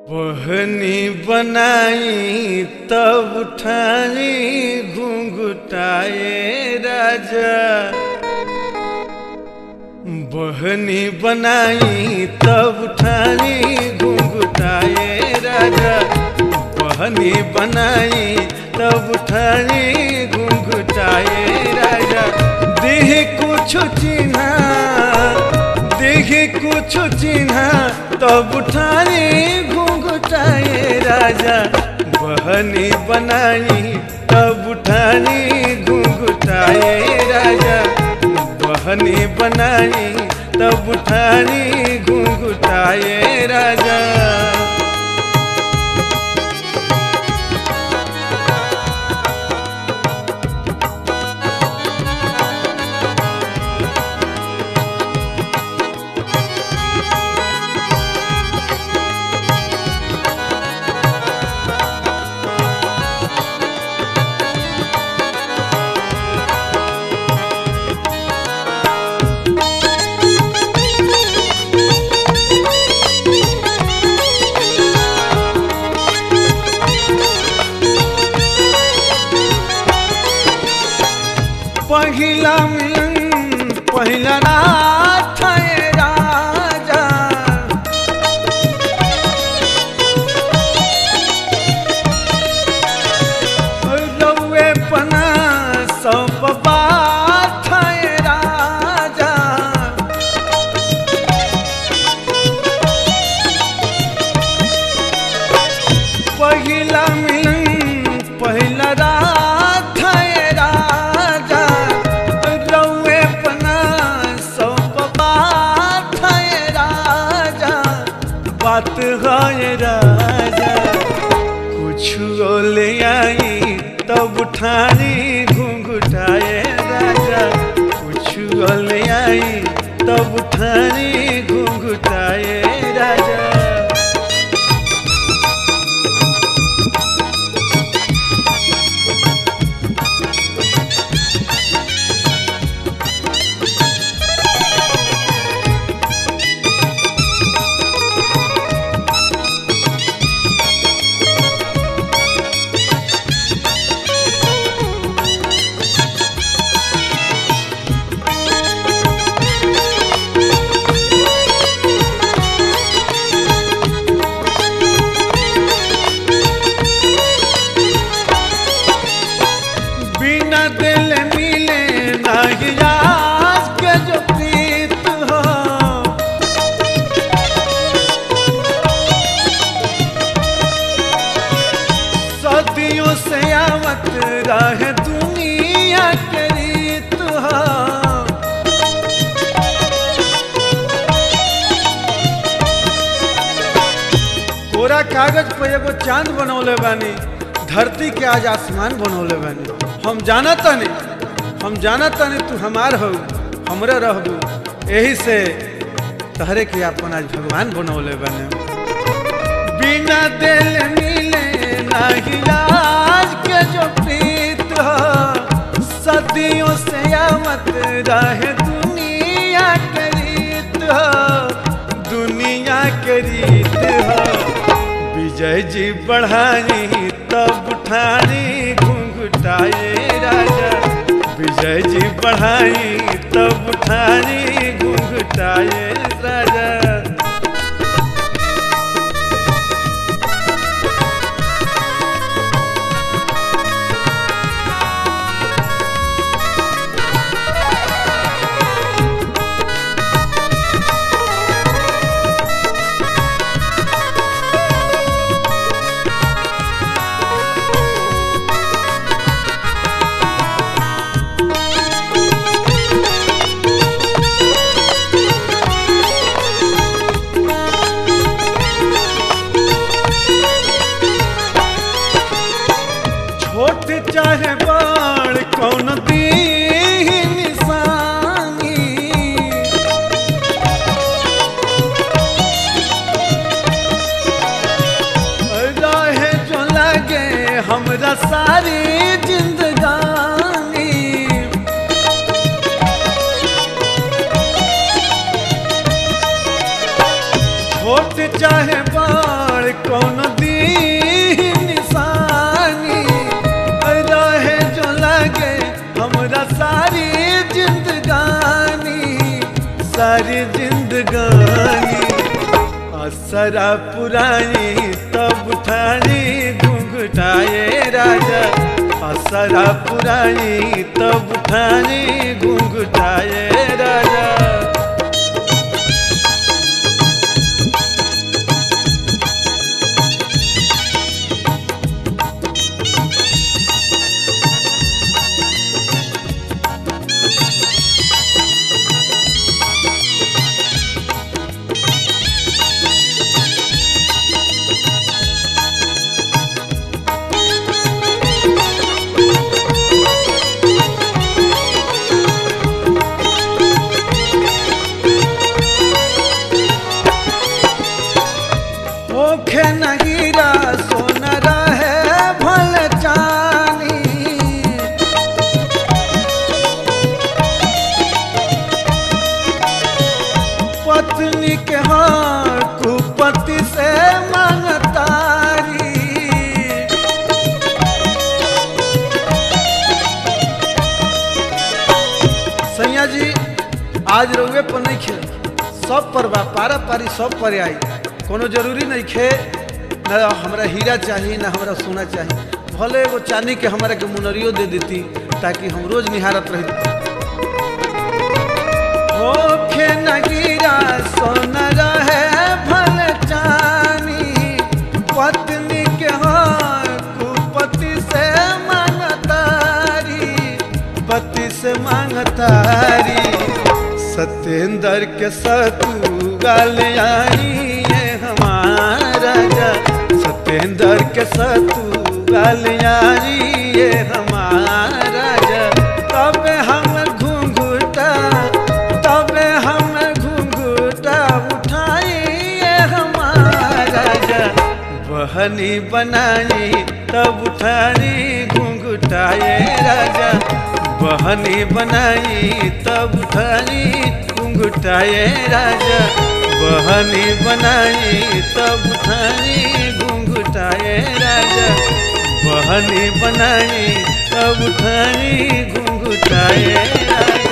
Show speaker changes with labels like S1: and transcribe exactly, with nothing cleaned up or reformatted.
S1: ओढ़नी बनाई तब उठाई घुंघटाए राजा। बहनी बनाई तब उठाई घुंघटाए राजा। बहनी बनाई तब उठाई घुंघटाए राजा। देह कुछ चिन्हा देह कुछ चिन्हा तब उठाई घुंघटाए राजा। बहनी बनाई तब उठाई घुंघटाए राजा। बहनी बनाई तब उठाई घुंघटाए राजा। पहिला मिलन पहिला रात है राजा। रउए पना सब बात है राजा। पहिला मिलन पहिला रात है राजा। बात है राजा कुछ ले आई तब उठानी घुंघटाए राजा। कुछ ले आई तब उठानी घुंघटाए राजा। दिल मिले नहीं आज के जो प्रीत हो। सदियों से आवत रहे दुनिया के रीत हो। कोरा कागज पे एगो चांद बनौले बानी। धरती के आज आसमान बनौले बानी। हम जाना तानी हम जाना तानी तू हमार हो हमरे रहबू। यही से तहरे के अपन आज भगवान बनौले बने। बिना दिल मिले नहीं आज के जो प्रीत हो। सदियों से आवत रहे दुनिया के रीत हो। दुनिया के रीत हो। विजय जी बढ़ाई तब उठाई घुंघटाए राजा। विजय जी बढ़ाई तब उठाई घुंघटाए राजा। छोट चाहे बड़ कौन दी निशानी। रहे जो लगे हमरा सारी जिंदगानी। छोट चाहे बाढ़ कौन दी निशानी रहे जो लगे हमरा सारी जिंदगानी सारी जिंदगानी असरा पुरानी तब उठानी घुंघटाए राजा असरा पुरानी तब उठानी घुंघटाए राजा। ओखे नगीरा सोना रहे भल जानी पत्नी के हाँ कुपति से मांगतारी सैया जी आज रउए पर नहीं खे सब पर बा पारा पारी सब पर आई कोनो जरूरी नहीं खे ना हमरा हीरा चाहिए ना हमरा सोना चाहिए भले वो चांदी के हमारे के मुनरियो दे देती ताकि हम रोज निहारत रही। ओखे नगीरा सोना रहे भल जानी पत्नी के हाँ कुपति से मांगतारी पति से मांगतारी सत्येंद्र के सतु गाल आई हमारा सत्येंद्र के सतु गालियारी ये हमारा तब हम घूंघटा तब हम घूंघटा उठाई ये हमारा बहनी बनाई तब उठाई घूंघटाए राजा बहनी बनाई तब उठाई घूंघटाए राजा बहनी बनाई तब उठाई घूंघटाए राजा बहनी बनाई तब उठाई घूंघटाए राजा।